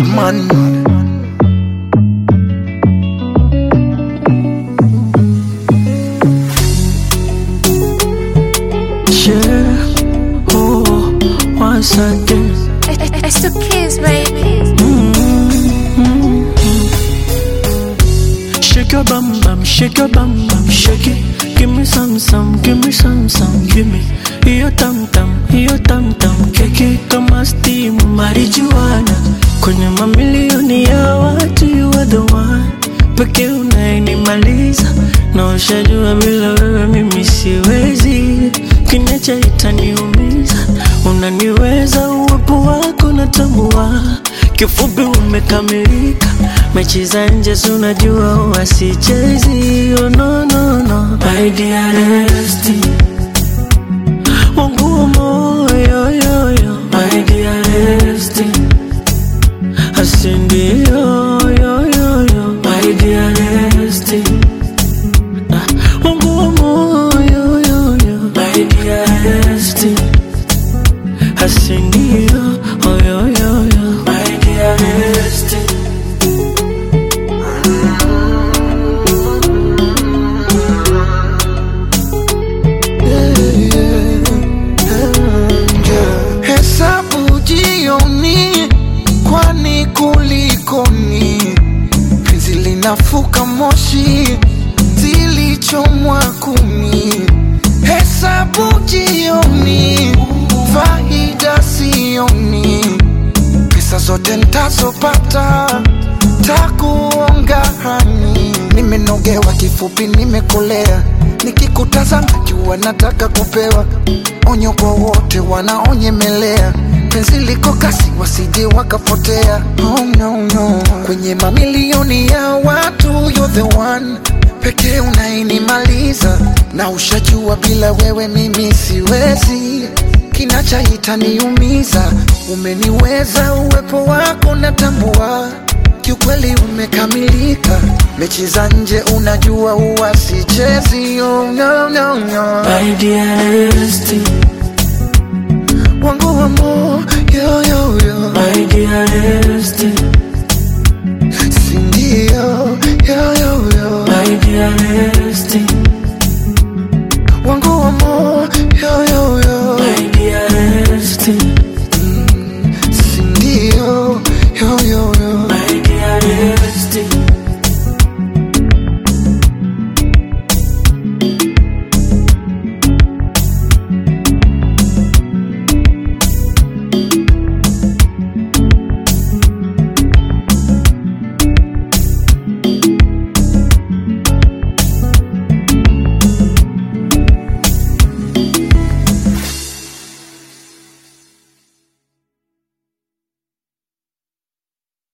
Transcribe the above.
man. Yeah, oh, once again. It's the kids, baby. Shake your bum bum, shake your bum bum, shake it. Give me some, give me some, give me. Hiyo tam tam, keke kama steam marijuana. Kwenye mamilioni ya watu you are the one. Peke unayenimaliza na ushajua bila wewe mimi siwezi. Kinacha itaniumiza, unaniweza uwepo wako natambua. Kifupi umekamilika, mechi za nje unajua huwa sichezi. Oh no no no, my dear Esti, wangu wa moyo yo yo, my dear Esti, asindio yo yo yo, my dear Esti, wangu wa moyo yo yo, my dear Esti, asindio oh yo yo yo, my dear Esti. Hesabu jioni, kwani kulikoni? Penzi linafuka moshi, zilichomwa kumi. Hesabu jioni, faida sioni. Pesa zote nitazopata takuonga hani. Nimenogewa kifupi, nimekolea. Nikikutazama jua nataka kupewa. Onyo kwa wote wanaonyemelea. Penzi liko kasi wasije wakapotea. Oh no no, kwenye mamilioni ya watu you're the one. Peke unainimaliza na ushajua bila wewe mimi siwezi. Kinacha itaniumiza, umeniweza uwepo wako natambua. Kiukweli umekamilika, mechi za nje unajua huwa sichezi. Oh no no no, my dear Esti, wangu wa moyo yo yo, my dear Esti, sindio yo yo yo, my dear Esti, wangu wa moyo